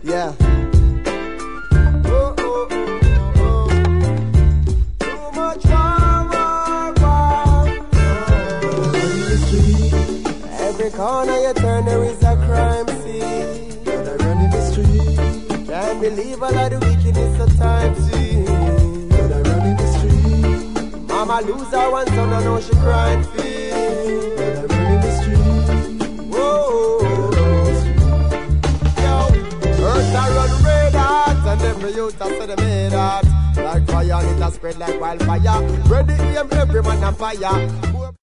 Yeah. Oh, oh, oh, oh. Too much war. In the street, Every corner you turn there is a crime scene. when I run in the street, Can't believe all of the wickedness of time scene. when I run in the street, Mama lose her one son, I know she crying feel. when I run in the street, Whoa. when I run in the street. Yo, earth a run red hot, and every youth a say they made hot. Like fire, it a spread like wildfire. Ready aim, every man on fire.